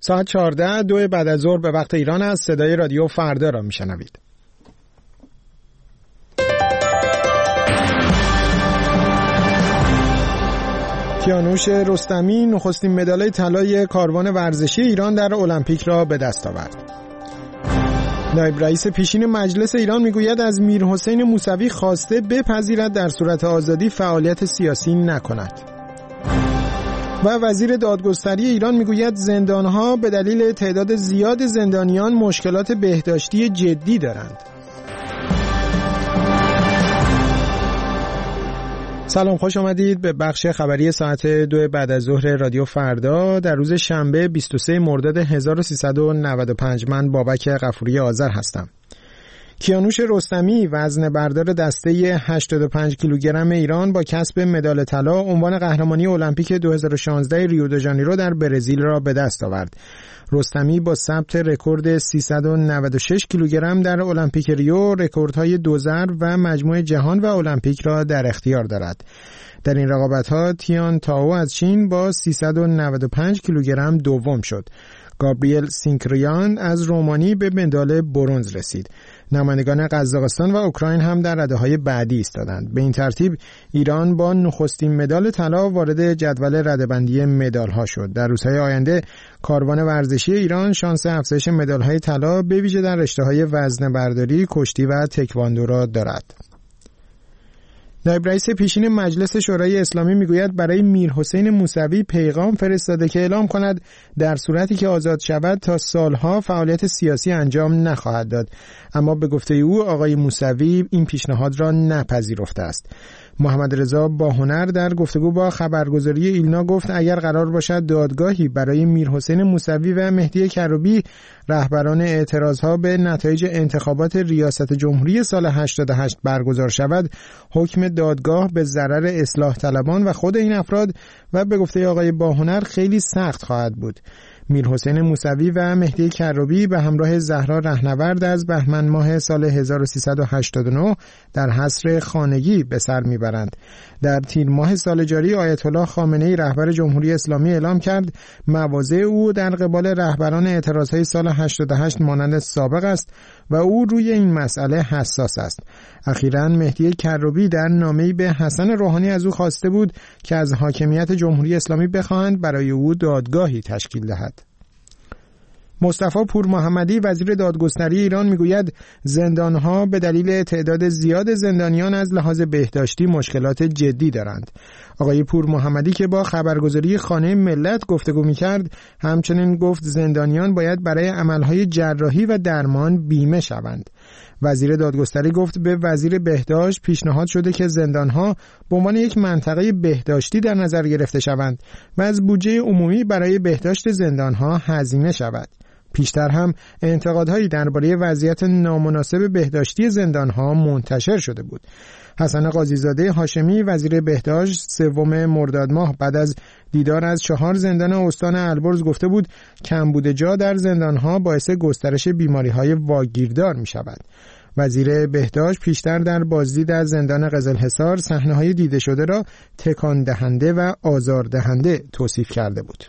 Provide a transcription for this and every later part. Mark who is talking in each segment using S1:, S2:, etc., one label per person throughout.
S1: ساعت 14 بعد از ظهر به وقت ایران است. صدای رادیو فردا را میشنوید. کیانوش رستمی نخستین مدال طلای کاروان ورزشی ایران در المپیک را به دست آورد. نایب رئیس پیشین مجلس ایران میگوید از میرحسین موسوی خواسته بپذیرد در صورت آزادی فعالیت سیاسی نکند. و وزیر دادگستری ایران میگوید زندانها به دلیل تعداد زیاد زندانیان مشکلات بهداشتی جدی دارند. سلام، خوش آمدید به بخش خبری ساعت 2 بعد از ظهر رادیو فردا در روز شنبه 23 مرداد 1395. من بابک غفوری آذر هستم. کیانوش رستمی وزن بردار دسته 85 کیلوگرم ایران با کسب مدال طلا عنوان قهرمانی المپیک 2016 ریو د ژانیرو در برزیل را به دست آورد. رستمی با ثبت رکورد 396 کیلوگرم در المپیک ریو رکوردهای دو ضرب و مجموع جهان و المپیک را در اختیار دارد. در این رقابت‌ها تیان تائو از چین با 395 کیلوگرم دوم شد. گابریل سینکریان از رومانی به مدال برنز رسید. نمایندگان قزاقستان و اوکراین هم در رده‌های بعدی ایستادند. به این ترتیب ایران با نخستین مدال طلا وارد جدول رده‌بندی مدال‌ها شد. در روزهای آینده کاروان ورزشی ایران شانس افزایش مدال‌های طلا به ویژه در رشته‌های وزنه‌برداری، کشتی و تکواندو را دارد. نایب رئیس پیشین مجلس شورای اسلامی میگوید برای میرحسین موسوی پیغام فرستاده که اعلام کند در صورتی که آزاد شود تا سالها فعالیت سیاسی انجام نخواهد داد، اما به گفته او آقای موسوی این پیشنهاد را نپذیرفته است. محمد رضا باهنر در گفتگو با خبرگزاری ایلنا گفت اگر قرار باشد دادگاهی برای میرحسین موسوی و مهدی کروبی رهبران اعتراضها به نتایج انتخابات ریاست جمهوری سال 88 برگزار شود، حکم دادگاه به ضرر اصلاح طلبان و خود این افراد و به گفته آقای باهنر خیلی سخت خواهد بود. میرحسین موسوی و مهدی کروبی به همراه زهرا رهنورد از بهمن ماه سال 1389 در حصر خانگی به سر میبرند. در تیر ماه سال جاری آیت الله خامنه‌ای رهبر جمهوری اسلامی اعلام کرد مواضع او در قبال رهبران اعتراضهای سال 88 مانند سابق است و او روی این مسئله حساس است. اخیراً مهدی کروبی در نامه‌ای به حسن روحانی از او خواسته بود که از حاکمیت جمهوری اسلامی بخواهند برای او دادگاهی تشکیل دهد. مصطفی پورمحمدی وزیر دادگستری ایران میگوید زندانها به دلیل تعداد زیاد زندانیان از لحاظ بهداشتی مشکلات جدی دارند. آقای پورمحمدی که با خبرگزاری خانه ملت گفتگو میکرد همچنین گفت زندانیان باید برای عملهای جراحی و درمان بیمه شوند. وزیر دادگستری گفت به وزیر بهداشت پیشنهاد شده که زندانها به عنوان یک منطقه بهداشتی در نظر گرفته شوند و از بودجه عمومی برای بهداشت زندانها هزینه شود. پیشتر هم انتقادهایی درباره وضعیت نامناسب بهداشتی زندانها منتشر شده بود. حسن قاضیزاده هاشمی وزیر بهداشت 3 مرداد ماه بعد از دیدار از 4 زندان استان البرز گفته بود کمبود جا در زندانها باعث گسترش بیماری‌های واگیردار می‌شود. وزیر بهداشت پیشتر در بازدید از زندان قزلحصار صحنه‌های دیده شده را تکان دهنده و آزار دهنده توصیف کرده بود.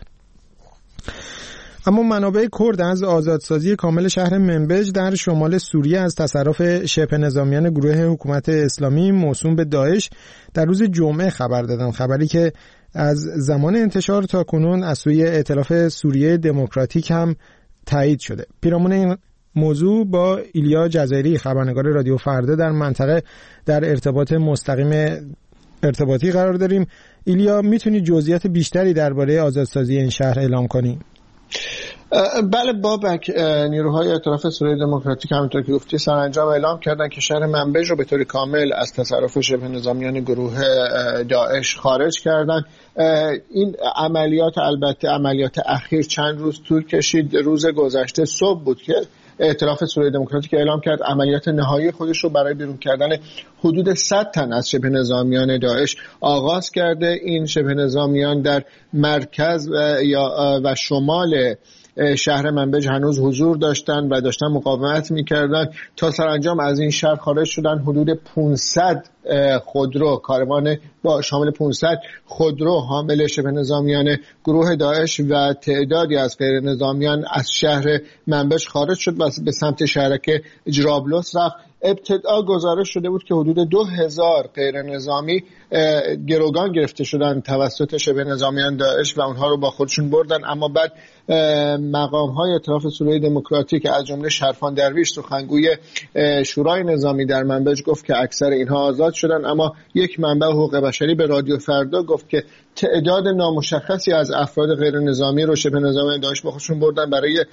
S1: اما منابع کرد از آزادسازی کامل شهر منبج در شمال سوریه از تصرف شبه نظامیان گروه حکومت اسلامی موسوم به داعش در روز جمعه خبر دادند، خبری که از زمان انتشار تا کنون از سوی ائتلاف سوریه دموکراتیک هم تایید شده. پیرامون این موضوع با ایلیا جزایری خبرنگار رادیو فردا در منطقه در ارتباط مستقیم ارتباطی قرار داریم. ایلیا، میتونی جزئیات بیشتری درباره آزادسازی این شهر اعلام کنی؟
S2: بله بابک، نیروهای ائتلاف سوریه دموکراتیک همونطور که گفتی سرانجام اعلام کردن که شهر منبج رو به طور کامل از تصرف شبه نظامیان گروه داعش خارج کردن. این عملیات البته عملیات اخیر چند روز طول کشید. روز گذشته صبح بود که ائتلاف سوریه دموکراتیک اعلام کرد عملیات نهایی خودش رو برای بیرون کردن حدود 100 تن از شبه نظامیان داعش آغاز کرده. این شبه نظامیان در مرکز و شمال شهر منبج هنوز حضور داشتن و داشتن مقاومت میکردن تا سرانجام از این شهر خارج شدن. حدود 500 خودرو، کاروان با شامل 500 خودرو حامل شبه نظامیان گروه داعش و تعدادی از غیر نظامیان از شهر منبج خارج شد و به سمت شهرک جرابلس رفت. ابتدا گزارش شده بود که حدود 2000 غیر نظامی گروگان گرفته شدن توسط شبه نظامیان داعش و اونها رو با خودشون بردن، اما بعد مقام‌های اطراف سوریه دموکراتیک از جمله شرفان درویش سخنگوی شورای نظامی در منبج گفت که اکثر اینها آزاد شدن، اما یک منبع حقوق بشری به رادیو فردا گفت که تعداد نامشخصی از افراد غیر نظامی رو شبه نظامیان داعش با خودشون بردن برای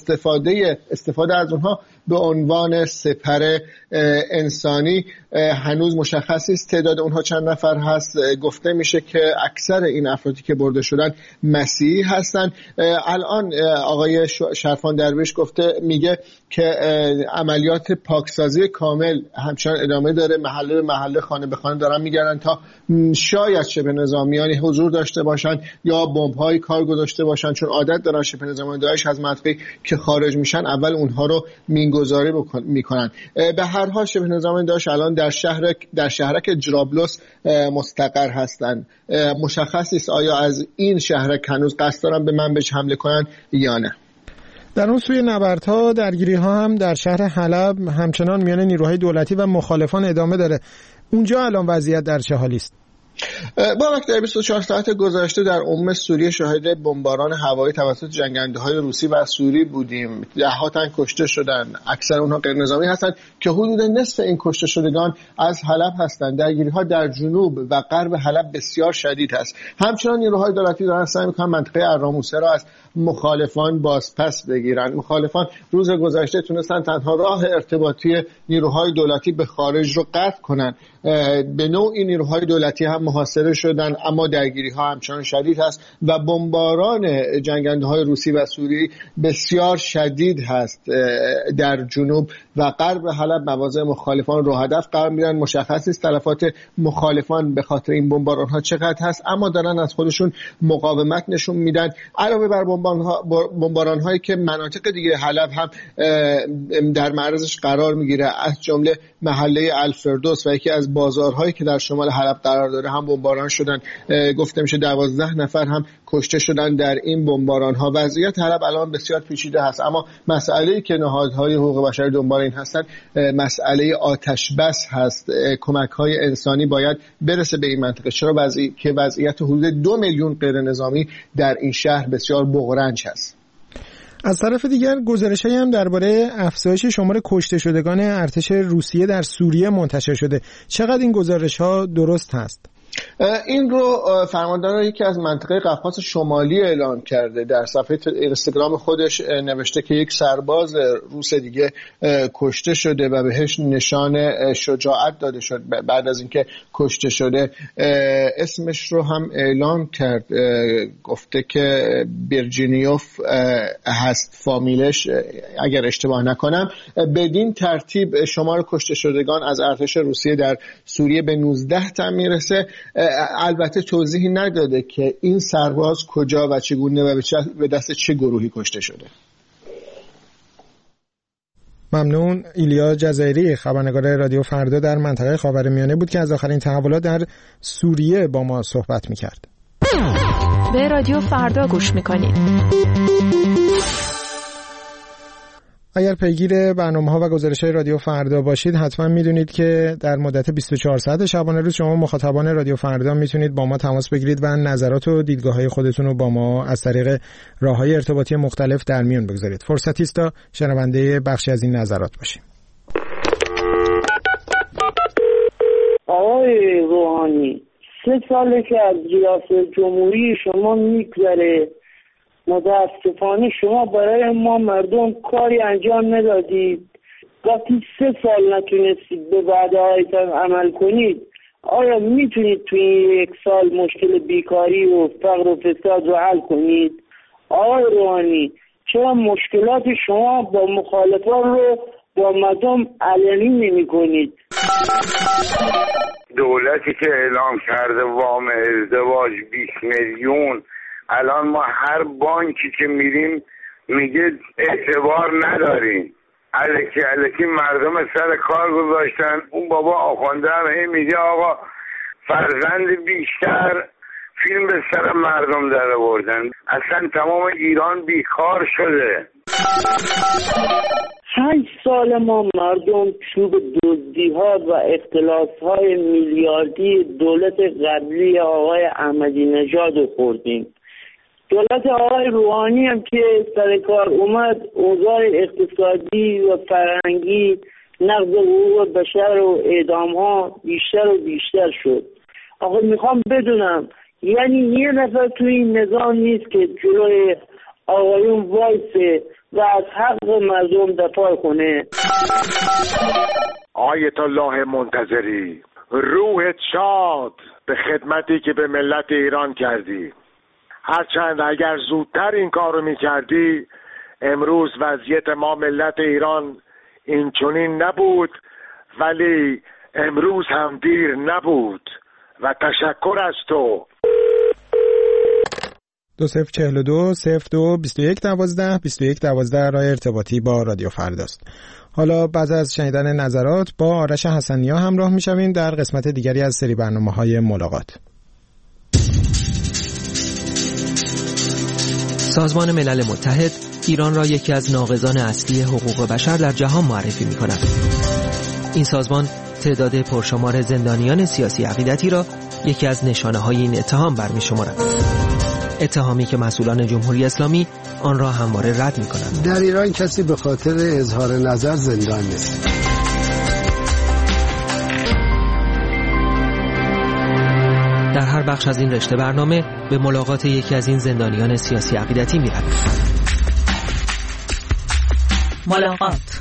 S2: استفاده از اونها به عنوان سپر انسانی. هنوز مشخص نیست تعداد اونها چند نفر هست. گفته میشه که اکثر این افرادی که برده شدن مسیحی هستن. الان آقای شرفان درویش میگه که عملیات پاکسازی کامل همچنان ادامه داره، محله به محله، خانه به خانه دارن میگردن تا شاید شبه نظامیانی حضور داشته باشن یا بمب‌های کار گذاشته باشن، چون عادت دارن شبه نظامیان داعش از منطقه که خارج میشن اول اونها رو مینگذاری میکنن. به هر حال شبه نظامیان داعش الان در شهرک جرابلس مستقر هستن. مشخص نیست آیا از این شهرک هنوز قصد دارن به منبج حمله کنن یا نه.
S1: در اون سوی نبردها درگیری‌ها هم در شهر حلب همچنان میان نیروهای دولتی و مخالفان ادامه داره. اونجا الان وضعیت در چه حالی است؟
S2: بابک، در 24 ساعت گذشته در سوریه شاهد بمباران هوایی توسط جنگنده‌های روسی و سوری بودیم. ده‌ها تن کشته شدن، اکثر اونها غیر نظامی هستند که حدود نصف این کشته شدگان از حلب هستند. درگیری‌ها در جنوب و غرب حلب بسیار شدید است. همچنان نیروهای دولتی دارن سعی می‌کنن منطقه الراموسه را از مخالفان بازپس بگیرن. مخالفان روز گذشته تونستن تنها راه ارتباطی نیروهای دولتی به خارج رو قطع کنن. به نوعی نیروهای دولتی هم محاصره شدن، اما درگیری‌ها همچنان شدید هست و بمباران جنگنده‌های روسی و سوری بسیار شدید هست. در جنوب و غرب حلب مواضع مخالفان رو هدف قرار میدن. مشخص نیست تلفات مخالفان به خاطر این بمباران‌ها چقدر هست، اما دارن از خودشون مقاومت نشون میدن. علاوه بر بمباران‌هایی که مناطق دیگه حلب هم در معرضش قرار میگیره، از جمله محله الفردوس و یکی از بازارهایی که در شمال حلب قرار داره هم بمباران شدن. گفته میشه 12 نفر هم کشته شدن در این بمباران‌ها. وضعیت حلب الان بسیار پیچیده هست، اما مسئله‌ای که نهادهای حقوق بشر دنبال این هستن مسئله آتش بس هست. کمک‌های انسانی باید برسه به این منطقه، چرا که وضعیت حدود 2 میلیون غیر نظامی در این شهر بسیار بغرنج هست.
S1: از طرف دیگر گزارش‌هایی هم درباره افزایش شمار کشته شدگان ارتش روسیه در سوریه منتشر شده. چقدر این گزارش‌ها درست هست؟
S2: این رو فرماندار یکی از منطقه قفقاز شمالی اعلام کرده. در صفحه اینستاگرام خودش نوشته که یک سرباز روس دیگه کشته شده و بهش نشان شجاعت داده شد بعد از اینکه کشته شده. اسمش رو هم اعلام کرد، گفته که بیرجینیوف هست فامیلش اگر اشتباه نکنم. بدین ترتیب شمار کشته شدگان از ارتش روسیه در سوریه به 19 تا میرسه. البته توضیحی نداده که این سرباز کجا و چگونه و به دست چه گروهی کشته شده.
S1: ممنون. ایلیا جزایری، خبرنگار رادیو فردا در منطقه خاورمیانه بود که از آخرین تحولات در سوریه با ما صحبت می‌کرد.
S3: به رادیو فردا گوش می‌کنید.
S1: اگر پیگیر برنامه‌ها و گزارش‌های رادیو فردا باشید حتما می‌دونید که در مدت 24 ساعت شبانه روز شما مخاطبان رادیو فردا می‌تونید با ما تماس بگیرید و نظرات و دیدگاه‌های خودتون رو با ما از طریق راه‌های ارتباطی مختلف در میون بگذارید. فرصتی است تا شنونده بخشی از این نظرات باشیم.
S4: آقای روحانی، 3 ساله که از ریاست جمهوری شما میگذره. متاسفانه شما برای ما مردم کاری انجام ندادید. وقتی 3 سال نتونستید به وعده‌هایتان عمل کنید، آیا میتونید توی این 1 سال مشکل بیکاری و فقر و فساد رو حل کنید؟ آقای روحانی، چرا مشکلات شما با مخالفان رو با مردم علنی نمی کنید؟
S5: دولتی که اعلام کرده وام ازدواج 20 میلیون، الان ما هر بانکی که میریم میگه اعتبار نداریم. الکی مردم سر کار گذاشتن. اون بابا آخونده هم میگه آقا فرزند بیشتر فیلم به سر مردم در آوردن. اصلا تمام ایران بیکار شده.
S4: 5 سال ما مردم چوب دزدی‌ها و اختلاس‌های میلیاردی دولت قبلی آقای احمدی نژاد رو خوردیم. دولت آقای روحانی هم که سر کار اومد، اوضاع اقتصادی و فرهنگی، نقض حقوق بشر و اعدام‌ها بیشتر و بیشتر شد. آقا میخوام بدونم، یعنی یه نفر توی این نظام نیست که جلوی آقایون وایسه و از حق مردم دفاع کنه؟
S6: آیت الله منتظری، روحت شاد به خدمتی که به ملت ایران کردی. هرچند اگر زودتر این کارو میکردی، امروز وضعیت ما ملت ایران این چنین نبود، ولی امروز هم دیر نبود و تشکر از تو.
S1: 2042 02 21 12 21 12 راه ارتباطی با رادیو فرداست. حالا بعد از شنیدن نظرات با آرش حسنیا همراه میشویم در قسمت دیگری از سری برنامه‌های ملاقات.
S7: سازمان ملل متحد ایران را یکی از ناقضان اصلی حقوق بشر در جهان معرفی می‌کند. این سازمان تعداد پرشمار زندانیان سیاسی عقیدتی را یکی از نشانه‌های این اتهام برمی‌شمارد. اتهامی که مسئولان جمهوری اسلامی آن را همواره رد می‌کنند.
S8: در ایران کسی به خاطر اظهار نظر زندان نیست.
S7: در هر بخش از این رشته برنامه به ملاقات یکی از این زندانیان سیاسی عقیدتی می‌رویم.
S9: ملاقات.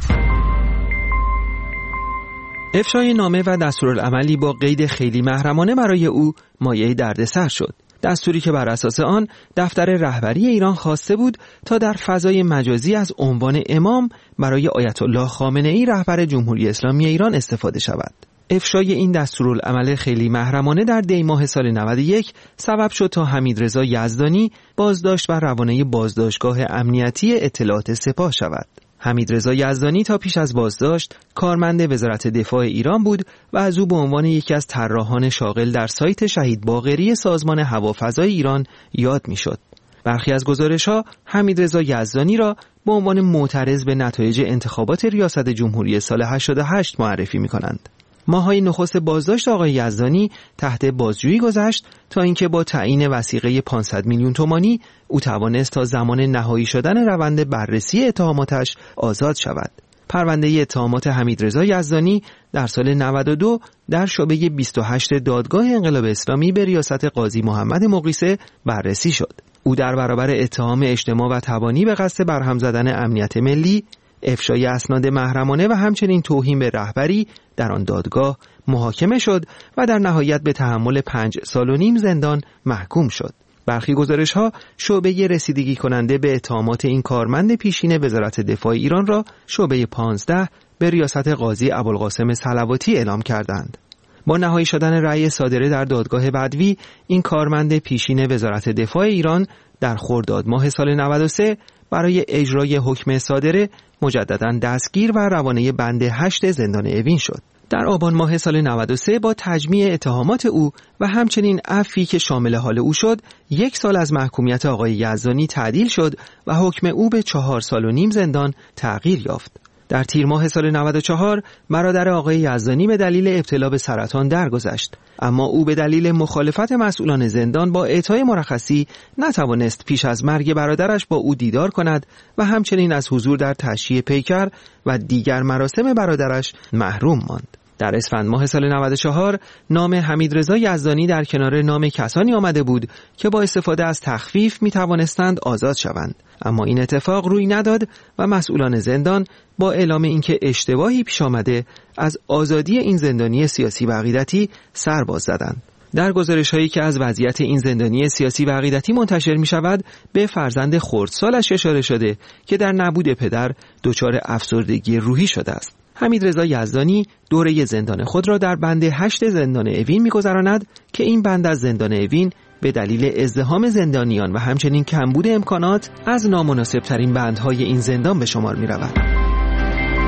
S7: افشای نامه و دستورالعملی با قید خیلی محرمانه برای او مایه دردسر شد. دستوری که بر اساس آن دفتر رهبری ایران خواسته بود تا در فضای مجازی از عنوان امام برای آیت الله خامنه‌ای رهبر جمهوری اسلامی ایران استفاده شود. افشای این دستورالعمل خیلی محرمانه در دی ماه سال 91 سبب شد تا حمیدرضا یزدانی بازداشت و روانه بازداشتگاه امنیتی اطلاعات سپاه شود. حمیدرضا یزدانی تا پیش از بازداشت کارمند وزارت دفاع ایران بود و از او به عنوان یکی از طراحان شاغل در سایت شهید باقری سازمان هوافضای ایران یاد می‌شد. برخی از گزارش‌ها حمیدرضا یزدانی را به عنوان معترض به نتایج انتخابات ریاست جمهوری سال 88 معرفی می‌کنند. ماه‌های نخست بازداشت آقای یزدانی تحت بازجویی گذشت تا اینکه با تعیین وثیقه 500 میلیون تومانی او توانست تا زمان نهایی شدن روند بررسی اتهاماتش آزاد شود. پرونده اتهامات حمیدرضا یزدانی در سال 92 در شعبه 28 دادگاه انقلاب اسلامی به ریاست قاضی محمد مقیسه بررسی شد. او در برابر اتهام اجتماع و تبانی به قصد برهم زدن امنیت ملی، افشای اسناد محرمانه و همچنین توهین به رهبری در آن دادگاه محاکمه شد و در نهایت به تحمل 5 سال و نیم زندان محکوم شد. برخی گزارش‌ها شعبه رسیدگی کننده به اتهامات این کارمند پیشین وزارت دفاع ایران را شعبه 15 به ریاست قاضی ابوالقاسم صلواتی اعلام کردند. با نهایی شدن رأی صادره در دادگاه بدوی، این کارمند پیشین وزارت دفاع ایران در خرداد ماه سال 93 برای اجرای حکم صادره مجدداً دستگیر و روانه بند 8 زندان اوین شد. در آبان ماه سال 93 با تجمیع اتهامات او و همچنین عفوی که شامل حال او شد، 1 سال از محکومیت آقای یزدانی تعدیل شد و حکم او به 4 سال و نیم زندان تغییر یافت. در تیر ماه سال 94 برادر آقای یزدانی به دلیل ابتلا به سرطان درگذشت، اما او به دلیل مخالفت مسئولان زندان با اعطای مرخصی نتوانست پیش از مرگ برادرش با او دیدار کند و همچنین از حضور در تشییع پیکر و دیگر مراسم برادرش محروم ماند. در اسفند ماه سال 94 نام حمیدرضا یزدانی در کنار نام کسانی آمده بود که با استفاده از تخفیف می توانستند آزاد شوند، اما این اتفاق روی نداد و مسئولان زندان با اعلام اینکه اشتباهی پیش آمده از آزادی این زندانی سیاسی و عقیدتی سر باز زدند. در گزارش‌هایی که از وضعیت این زندانی سیاسی و عقیدتی منتشر می شود به فرزند خردسالش اشاره شده که در نبود پدر دچار افسردگی روحی شده است. حمیدرضا یزدانی دوره زندان خود را در بند 8 زندان اوین می‌گذراند که این بند از زندان اوین به دلیل ازدحام زندانیان و همچنین کمبود امکانات از نامناسب‌ترین بندهای این زندان به شمار می‌رود.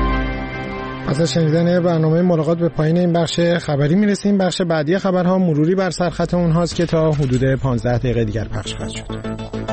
S1: از شنیدن برنامه ملاقات به پایین این بخش خبری میرسیم. بخش بعدی خبرها مروری بر سرخط اونهاست که تا حدود 15 دقیقه دیگر پخش خواهد شد.